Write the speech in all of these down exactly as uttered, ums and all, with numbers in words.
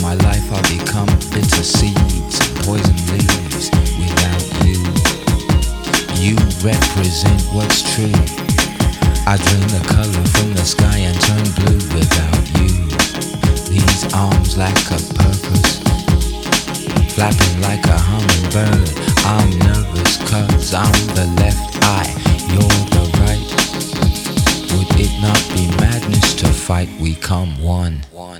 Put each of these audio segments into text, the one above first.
my life I become bitter seeds and poison leaves without you. You represent what's true. I drain the color from the sky and turn blue without you. These arms lack a purpose, flapping like a hummingbird. I'm nervous cause I'm the left eye, you're the right. Would it not be madness to fight? We come one. One.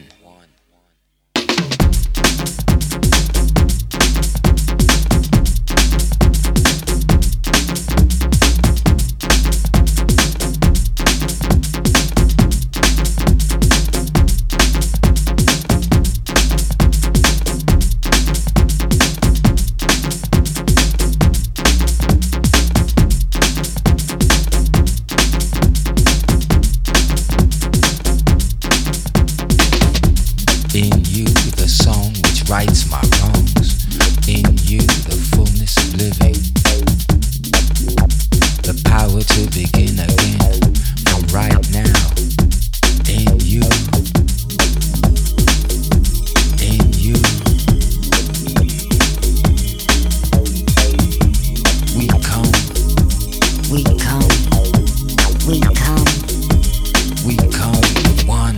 In you, the song which rights my wrongs. In you, the fullness of living. The power to begin again from right now. In you. In you. We come. We come. We come. We come one.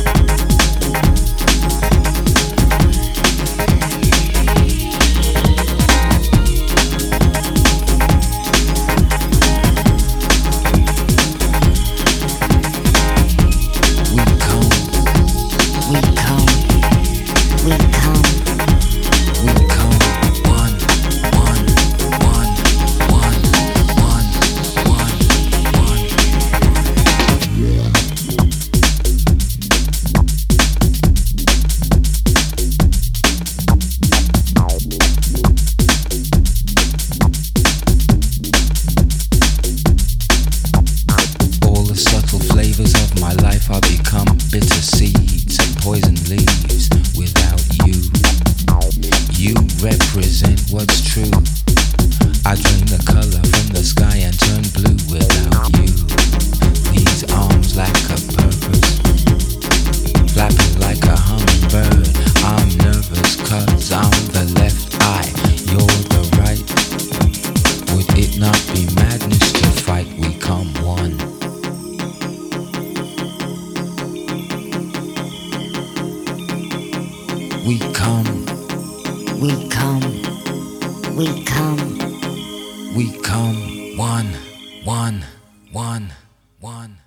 My life I become bitter seeds and poison leaves without you. You represent what's true. I drain the color from the sky and turn blue without you. These arms lack a purpose, flapping like a hummingbird. I'm nervous cause I'm the left eye, you're the right. Would it not be madness to fight? We come one. We come. We come. We come. We come one, one, one, one.